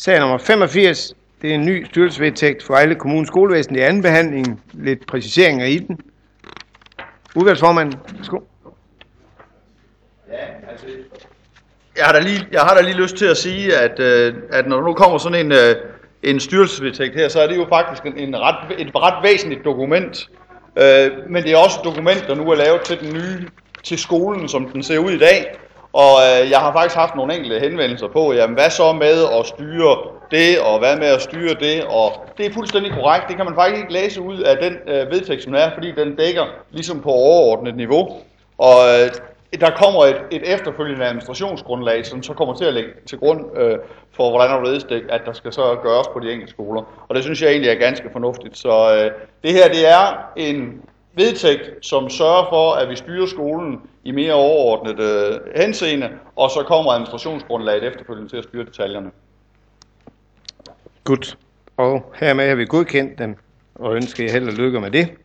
Sag nummer 85, det er en ny styrelsesvedtægt for Vejle Kommunes skolevæsen. Det er anden behandling. Lidt præciseringer i den. Udvalgsformanden, værsgo. Ja, altså, jeg har da lige lyst til at sige, at når der nu kommer sådan en styrelsesvedtægt her, så er det jo faktisk et ret væsentligt dokument. Men det er også et dokument, der nu er lavet til skolen, som den ser ud i dag. Og jeg har faktisk haft nogle enkelte henvendelser på, jamen hvad så med at styre det, og hvad med at styre det, og det er fuldstændig korrekt. Det kan man faktisk ikke læse ud af den vedtægt, som er, fordi den dækker ligesom på overordnet niveau. Og der kommer et efterfølgende administrationsgrundlag, som så kommer til at lægge til grund for, hvordan at der skal så gøres på de enkelte skoler. Og det synes jeg egentlig er ganske fornuftigt. Så det her, det er en vedtægt, som sørger for, at vi styrer skolen i mere overordnet henseende, og så kommer administrationsgrundlaget efterfølgende til at styre detaljerne. Godt. Og hermed har vi godkendt dem, og ønsker jer held og lykke med det.